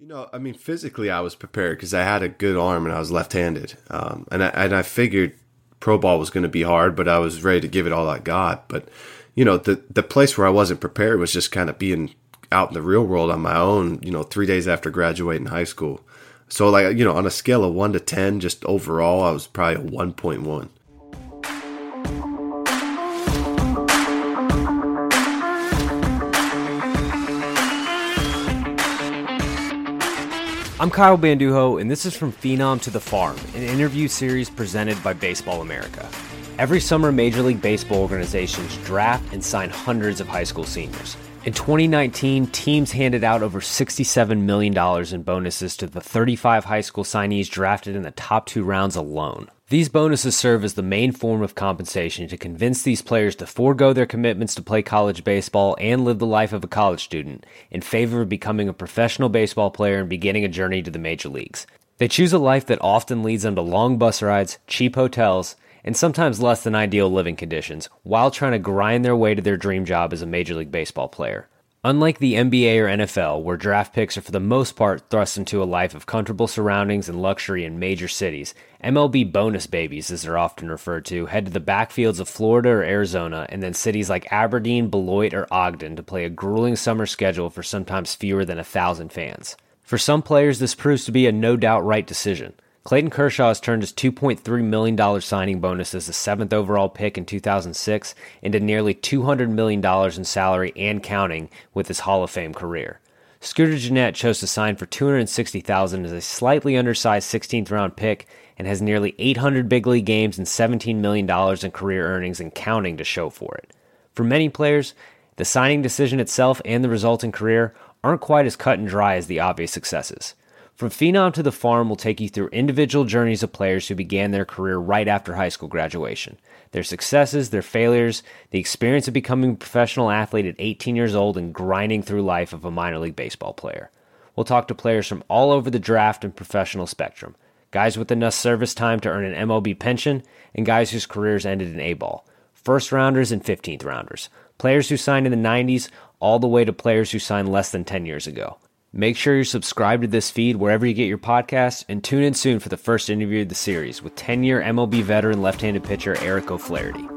I mean, physically I was prepared because I had a good arm and I was left-handed. And I figured pro ball was going to be hard, but I was ready to give it all I got. But, the place where I wasn't prepared was just kind of being out in the real world on my own, 3 days after graduating high school. So like, on a scale of 1 to 10, just overall, I was probably a 1.1. I'm Kyle Banduho, and this is From Phenom to the Farm, an interview series presented by Baseball America. Every summer, Major League Baseball organizations draft and sign hundreds of high school seniors. In 2019, teams handed out over $67 million in bonuses to the 35 high school signees drafted in the top 2 rounds alone. These bonuses serve as the main form of compensation to convince these players to forego their commitments to play college baseball and live the life of a college student in favor of becoming a professional baseball player and beginning a journey to the major leagues. They choose a life that often leads them to long bus rides, cheap hotels, and sometimes less than ideal living conditions, while trying to grind their way to their dream job as a Major League Baseball player. Unlike the NBA or NFL, where draft picks are for the most part thrust into a life of comfortable surroundings and luxury in major cities, MLB bonus babies, as they're often referred to, head to the backfields of Florida or Arizona and then cities like Aberdeen, Beloit, or Ogden to play a grueling summer schedule for sometimes fewer than 1,000 fans. For some players, this proves to be a no-doubt right decision. Clayton Kershaw has turned his $2.3 million signing bonus as the 7th overall pick in 2006 into nearly $200 million in salary and counting with his Hall of Fame career. Scooter Gennett chose to sign for $260,000 as a slightly undersized 16th-round pick and has nearly 800 big league games and $17 million in career earnings and counting to show for it. For many players, the signing decision itself and the resulting career aren't quite as cut and dry as the obvious successes. From Phenom to the Farm will take you through individual journeys of players who began their career right after high school graduation. Their successes, their failures, the experience of becoming a professional athlete at 18 years old and grinding through life of a minor league baseball player. We'll talk to players from all over the draft and professional spectrum. Guys with enough service time to earn an MLB pension, and guys whose careers ended in A-ball. First rounders and 15th rounders. Players who signed in the 90s, all the way to players who signed less than 10 years ago. Make sure you're subscribed to this feed wherever you get your podcasts, and tune in soon for the first interview of the series with 10-year MLB veteran left-handed pitcher Eric O'Flaherty.